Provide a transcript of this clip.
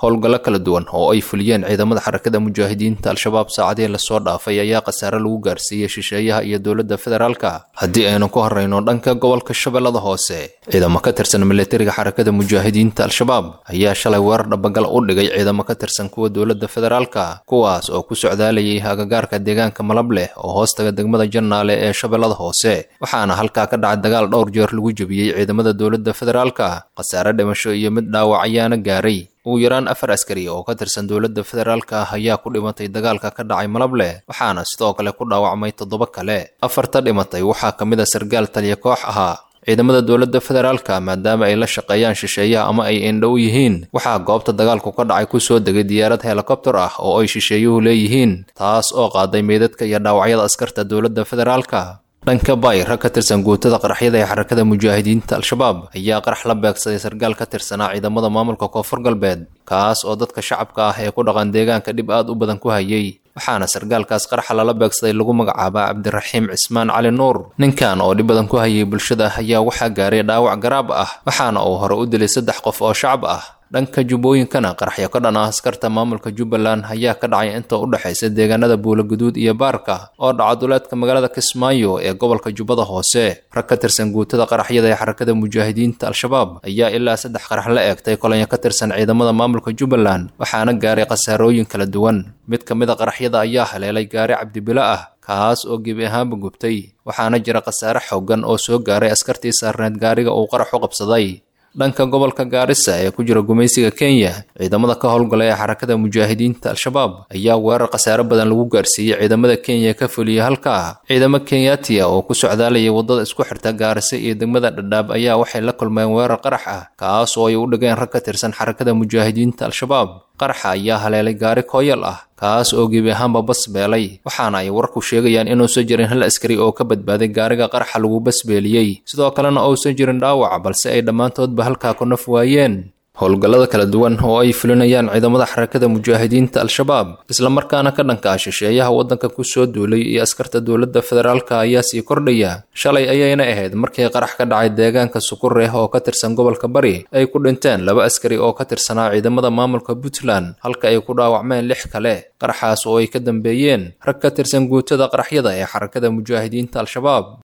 howlgallo kala duwan oo ay fuliyeen ciidamada xarakada mujaahidiinta al-shabaab saacadii la soo dhaafay ayaa khasaare lagu gaarsiiyey shisheeyaha iyo dowladda federaalka. haddii aynu ku horreyno dhanka gobolka shabeellada hoose, ciidamo ka tirsan militariga xarakada mujaahidiinta al-shabaab ayaa shalay weerar dhabagal u dhigay ciidamo ka tirsan kuwa dowladda federaalka, kuwaas oo ku socdaalayay agagaarka deegaanka Malableh oo hoostaga degmada Jannaale ee shabeellada hoose, waxaana halkaa ka dhacay dagaal dhowr jeer lagu jebiyey ciidamada dowladda federaalka. khasaare dhimasho iyo mid dhaawac ayaana gaaray. ugu yaraan 4 askari oo ka tirsan dowladda federaalka ayaa ku dhimatay dagaalka ka dhacay Malableh, waxaana sidoo kale ku dhaawacmay 7 kale. 4 dhimatay waxaa ka mid ah sargaal taliya koox ahaa. ciidamada dowladda federaalka maadaama ay la shaqeeyaan shisheeyaha ama ay indhow yihiin, waxaa goobta dagaalku ka dhacay ku soo degay diyaarad helikobtar ah oo ay shisheeyuhu leeyihiin, taas oo qaaday meydadka iyo dhaawacyada askarta dowladda federaalka. dhanka bay, rag ka tirsan guutada qaraxyada ee xarakada mujaahidiinta al-shabaab ayaa qarax la beegsaday sargaal ka tirsanaa ciidamada maamulka koonfur galbeed, kaas oo dadka shacabka ah ee ku dhaqan deegaanka dhib aad u badan ku hayay. waxaana sargaalkaas qaraxa lala beegsaday lagu magacaabaa Cabdiraxiim Cismaan Cali Nuur. ninkan oo dhib badan ku hayay bulshada ayaa waxaa gaaray dhaawac garaab ah, waxaana uu hore u dilay 3 qof oo shacab ah. dhanka jubbooyinkana qaraxyo ka dhan ah askarta maamulka Jubbaland ayaa ka dhacay inta u dhaxaysa deegaanada Buulaguduud iyo Baarka oo dhaca duleedka magaalada Kismaayo ee gobolka Jubbada Hoose. rag ka tirsan guutada qaraxyada ee xarakada mujaahidiinta al-shabaab ayaa ilaa 3 qarax la eegtay kolonyo ka tirsan ciidamada maamulka Jubbaland, waxaana gaaray khasaarooyin kala duwan. mid ka mid ah qaraxyada ayaa haleelay gaari cabdibilo ah, kaas oo gebi ahaanba gubtay, waxaana jira khasaare xooggan oo soo gaaray askartii saarneed gaariga uu qaraxu qabsaday. dhanka gobolka Gaarisa ee ku jira gumaysiga Kenya, ciidamada ka howlgala ee xarakada mujaahidiinta al-shabaab ayaa weerar khasaare badan lagu gaarsiiyey ciidamada Kenya ka fuliyay halkaa. ciidamo Kenyaati oo ku socdaalayay wadada isku xirta Gaarisa iyo degmada Dhadhaab ayaa waxay la kulmeen weerar qarax ah, kaas oo ay u dhigeen rag ka tirsan xarakada mujaahidiinta al-shabaab. qaraxa ayaa haleelay gaari kooyal ah, kaas oo gebi ahaanba bas beelay, waxaana ay warku sheegayaan inuusan jirin hal askari oo ka badbaaday gaariga qaraxa lagu basbeeliyey, sidoo kalena uusan jirin dhaawac, balse ay dhammaantoodba halkaa ku naf waayeen. howlgallada kala duwan oo ay fulinayaan ciidamada xarakada mujaahidiinta al-shabaab isla markaana ka dhanka ah shisheeyaha waddanka ku soo duulay iyo askarta dowladda federaalka ayaa sii kordhaya. shalay ayayna ahayd markii qarax ka dhacay deegaanka Sukureh oo ka tirsan gobolka Bari ay ku dhinteen 2 askari oo ka tirsanaa ciidamada maamulka Puntland, halka ay ku dhaawacmeen 6 kale. qaraxaas oo ay ka dambeeyeen rag ka tirsan guutada qaraxyada ee xarakada mujaahidiinta al-shabaab.